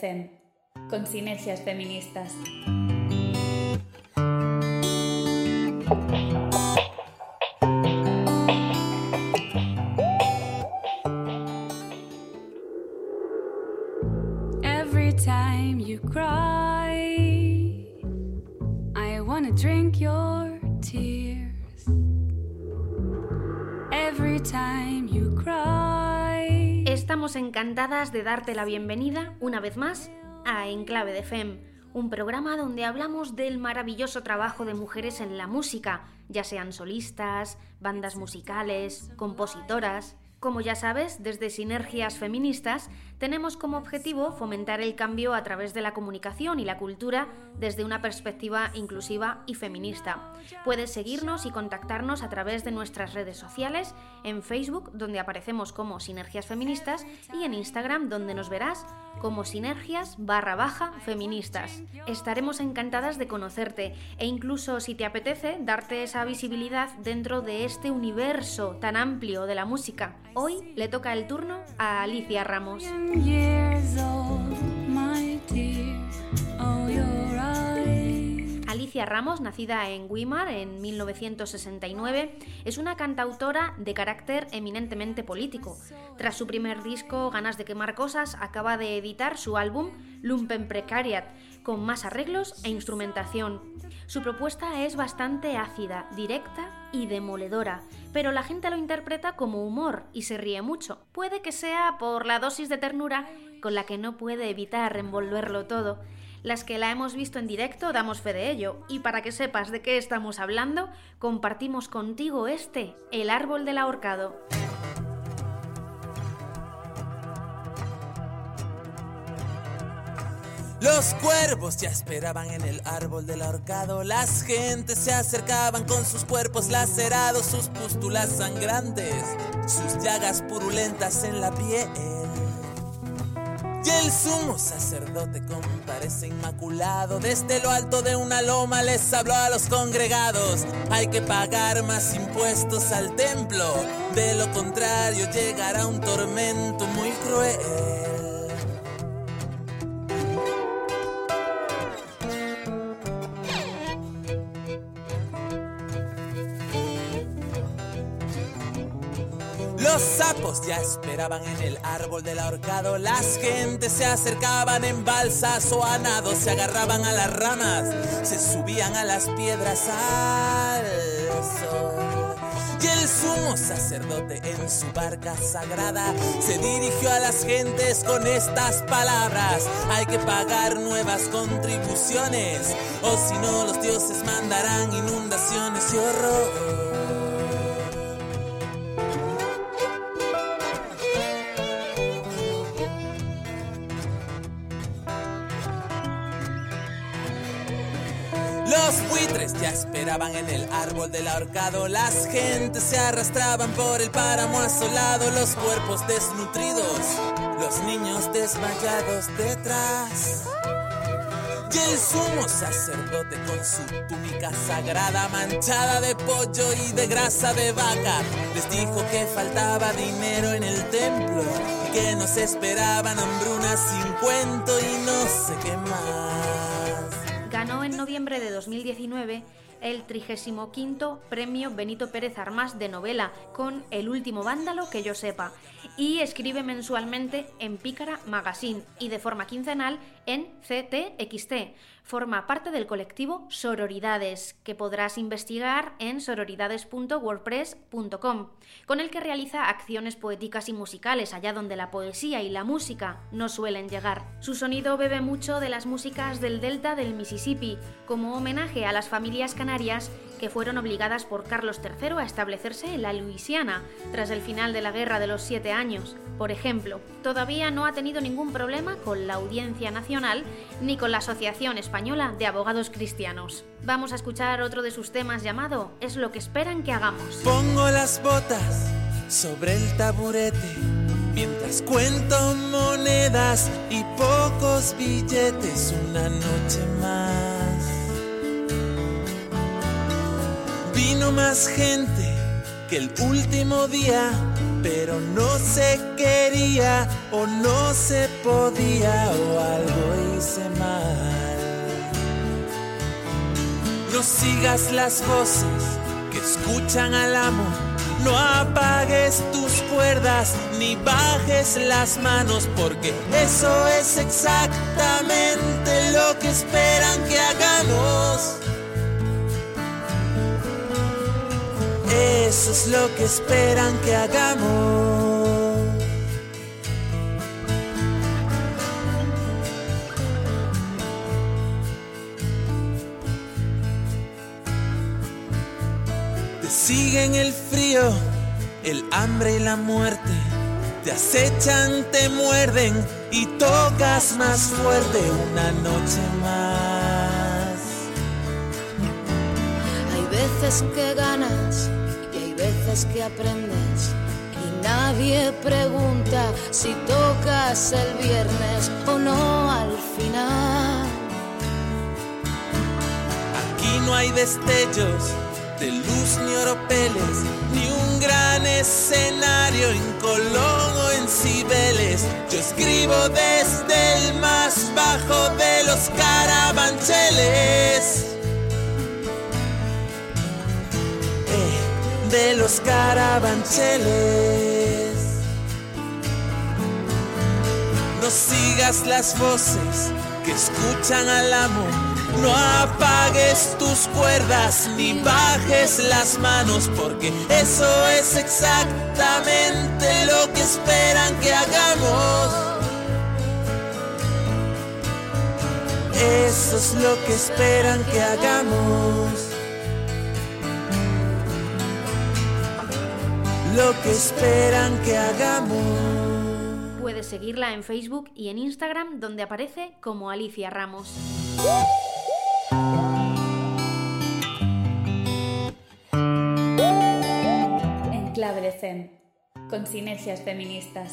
FEM, con Sinergias Feministas. Every time you cry, I wanna drink your tears. Every time you cry. Estamos encantadas de darte la bienvenida una vez más a Enclave de FEM, un programa donde hablamos del maravilloso trabajo de mujeres en la música, ya sean solistas, bandas musicales, compositoras. Como ya sabes, desde Sinergias Feministas tenemos como objetivo fomentar el cambio a través de la comunicación y la cultura desde una perspectiva inclusiva y feminista. Puedes seguirnos y contactarnos a través de nuestras redes sociales, en Facebook, donde aparecemos como Sinergias Feministas, y en Instagram, donde nos verás como Sinergias_feministas. Estaremos encantadas de conocerte e incluso, si te apetece, darte esa visibilidad dentro de este universo tan amplio de la música. Hoy le toca el turno a Alicia Ramos. Alicia Ramos, nacida en Weimar en 1969, es una cantautora de carácter eminentemente político. Tras su primer disco, Ganas de quemar cosas, acaba de editar su álbum Lumpenprekariat, con más arreglos e instrumentación. Su propuesta es bastante ácida, directa y demoledora, pero la gente lo interpreta como humor y se ríe mucho. Puede que sea por la dosis de ternura con la que no puede evitar envolverlo todo. Las que la hemos visto en directo damos fe de ello, y para que sepas de qué estamos hablando, compartimos contigo El árbol del ahorcado. Los cuervos ya esperaban en el árbol del ahorcado. Las gentes se acercaban con sus cuerpos lacerados, sus pústulas sangrantes, sus llagas purulentas en la piel. Y el sumo sacerdote comparece inmaculado. Desde lo alto de una loma les habló a los congregados: hay que pagar más impuestos al templo, de lo contrario llegará un tormento muy cruel. Los sapos ya esperaban en el árbol del ahorcado. Las gentes se acercaban en balsas o a nado, se agarraban a las ramas, se subían a las piedras al sol. Y el sumo sacerdote en su barca sagrada se dirigió a las gentes con estas palabras: hay que pagar nuevas contribuciones, o si no los dioses mandarán inundaciones y horror. Los buitres ya esperaban en el árbol del ahorcado. Las gentes se arrastraban por el páramo asolado, los cuerpos desnutridos, los niños desmayados detrás. Y el sumo sacerdote con su túnica sagrada manchada de pollo y de grasa de vaca les dijo que faltaba dinero en el templo y que nos esperaban hambrunas sin cuento y no sé qué más. Ganó en noviembre de 2019 el 35º Premio Benito Pérez Armas de novela con El último vándalo que yo sepa, y escribe mensualmente en Pícara Magazine y de forma quincenal en CTXT. Forma parte del colectivo Sororidades, que podrás investigar en sororidades.wordpress.com, con el que realiza acciones poéticas y musicales allá donde la poesía y la música no suelen llegar. Su sonido bebe mucho de las músicas del delta del Mississippi, como homenaje a las familias canarias que fueron obligadas por Carlos III a establecerse en la Luisiana tras el final de la Guerra de los 7 años. Por ejemplo, todavía no ha tenido ningún problema con la Audiencia Nacional ni con la Asociación Española de Abogados Cristianos. Vamos a escuchar otro de sus temas llamado Es lo que esperan que hagamos. Pongo las botas sobre el taburete mientras cuento monedas y pocos billetes una noche más. Vino más gente que el último día pero no se quería o no se podía o algo hice mal. No sigas las voces que escuchan al amo, no apagues tus cuerdas ni bajes las manos, porque eso es exactamente lo que esperan que hagamos. Eso es lo que esperan que hagamos. Te siguen el frío, el hambre y la muerte. Te acechan, te muerden y tocas más fuerte una noche más. Hay veces que ganas y hay veces que aprendes, y nadie pregunta si tocas el viernes o no al final. Aquí no hay destellos de luz ni oropeles, ni un gran escenario en Colón o en Cibeles. Yo escribo desde el más bajo de los carabancheles. De los carabancheles. No sigas las voces que escuchan al amo, no apagues tus cuerdas ni bajes las manos, porque eso es exactamente lo que esperan que hagamos. Eso es lo que esperan que hagamos. Lo que esperan que hagamos. Puedes seguirla en Facebook y en Instagram, donde aparece como Alicia Ramos. En clave de Zen, con sinergias feministas.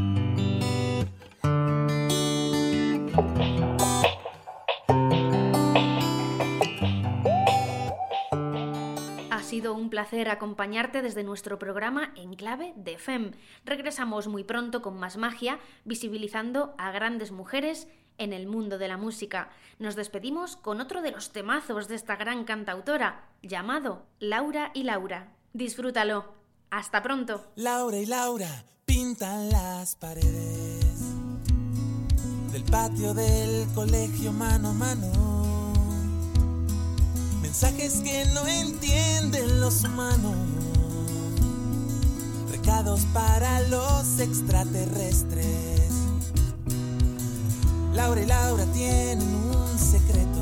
Ha sido un placer acompañarte desde nuestro programa En Clave de Fem. Regresamos muy pronto con más magia, visibilizando a grandes mujeres en el mundo de la música. Nos despedimos con otro de los temazos de esta gran cantautora, llamado Laura y Laura. Disfrútalo. Hasta pronto. Laura y Laura pintan las paredes del patio del colegio mano a mano. Mensajes que no entienden los humanos, recados para los extraterrestres. Laura y Laura tienen un secreto,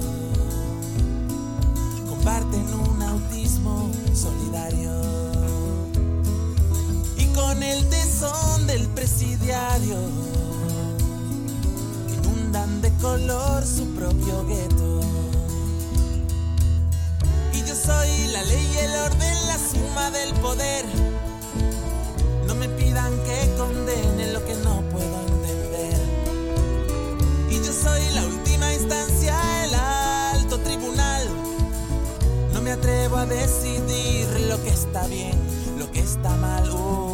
comparten un autismo solidario, y con el tesón del presidiario inundan de color su propio gueto. Yo soy la ley y el orden, la suma del poder. No me pidan que condene lo que no puedo entender. Y yo soy la última instancia, el alto tribunal. No me atrevo a decidir lo que está bien, lo que está mal.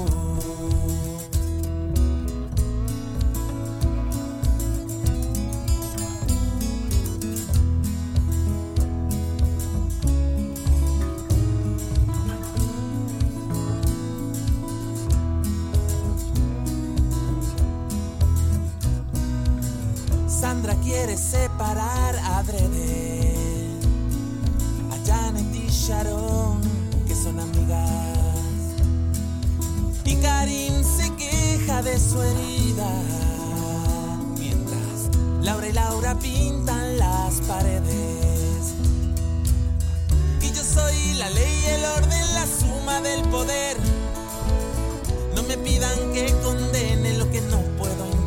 Sandra quiere separar adrede a Janet y Sharon, que son amigas, y Karim se queja de su herida, mientras Laura y Laura pintan las paredes. Y yo soy la ley y el orden, la suma del poder. No me pidan que condene lo que no puedo entender.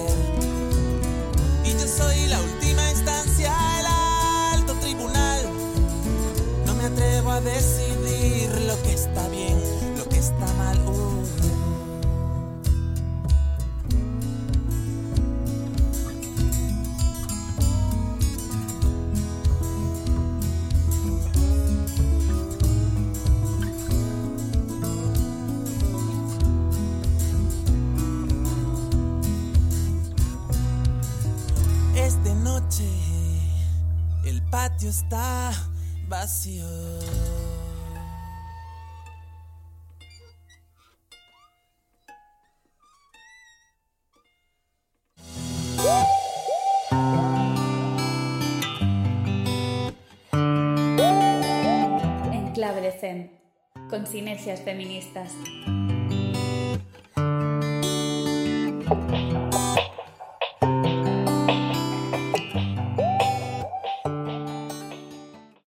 Y yo soy la última instancia, el alto tribunal. No me atrevo a decidir lo que está bien, lo que está mal. patio está vacío. Enclave de Zen, con sinergias feministas.